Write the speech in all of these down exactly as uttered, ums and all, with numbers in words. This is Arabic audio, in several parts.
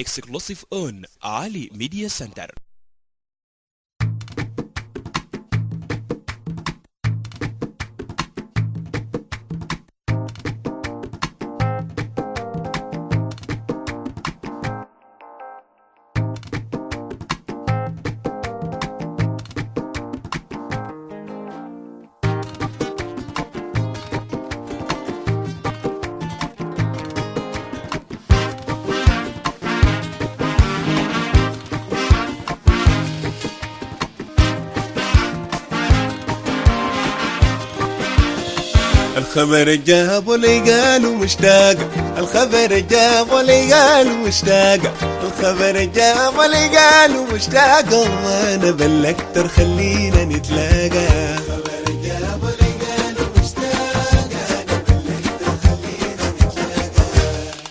exclusive on Ali Media Center. الخبر جاب ولي قالوا مشتاقة، الخبر جاب ولي قالوا مشتاقة، الخبر جاب ولي قالوا مشتاقة، وانا بالاكتر خلينا نتلاقى. الخبر جاب ولي قالوا مشتاقة، انا بالاكتر خلينا نتلاقى.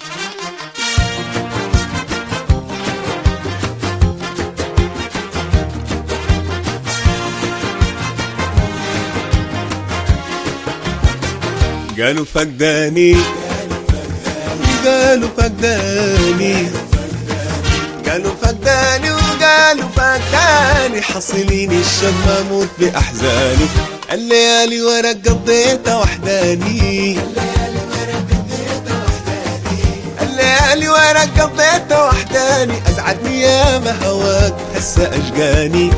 قالوا فقداني قالوا فقداني قالوا فقداني وقالوا فقداني، حصليني الشم اموت باحزاني، الليالي ورق قضيتها وحداني، الليالي ورق قضيتها وحداني، ازعدني يا ما هواك هسه اشقاني.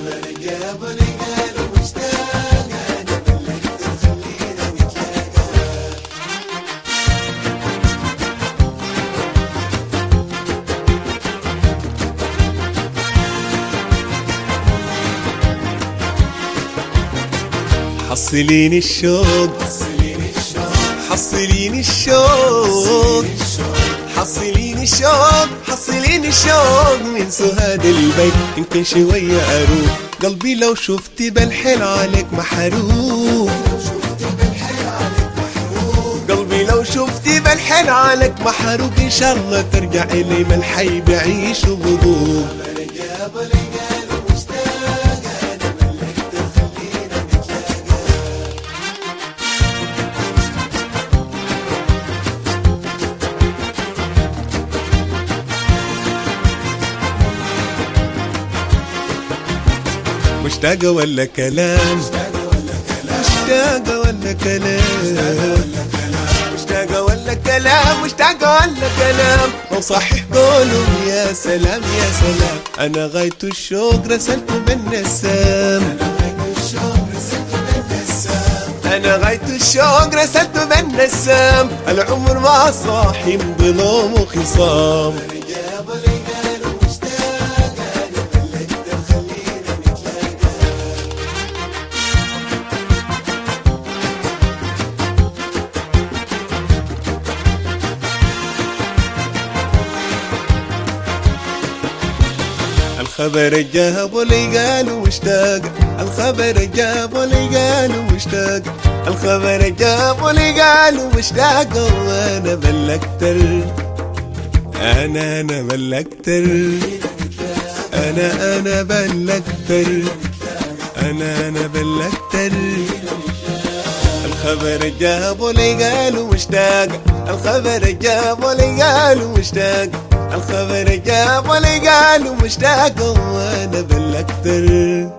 حصليني الشوق حصليني الشوق حصليني الشوق حصليني الشوق من سهاد البيت، يمكن شوية أروق قلبي لو شفتي بالحيل عليك محروق، قلبي لو شفتي بالحيل عليك محروق، إن شاء الله ترجع إلي من الحي بعيش وبذوق. مشتاقة ولا كلام مشتاقة ولا كلام مشتاقة ولا كلام مشتاقة ولا كلام، لو صحيح قولهم يا سلام يا سلام، أنا غاية الشوق رسلته بالنسام، أنا غاية الشوق رسلته بالنسام، العمر ما صاحي من ظلوم وخصام. الخبر جاب ولي قالوا مشتاقة، الخبر جاب ولي قالوا مشتاقة، الخبر جاب ولي قالوا مشتاقة، وانا بالاكتر انا انا بالاكتر انا انا بالاكتر انا انا بالاكتر. الخبر جاب ولي قالوا مشتاقة، الخبر جاب ولي قالوا مشتاقة، الخبر جاب ولي قالوا مشتاقة، وانا بالاكتر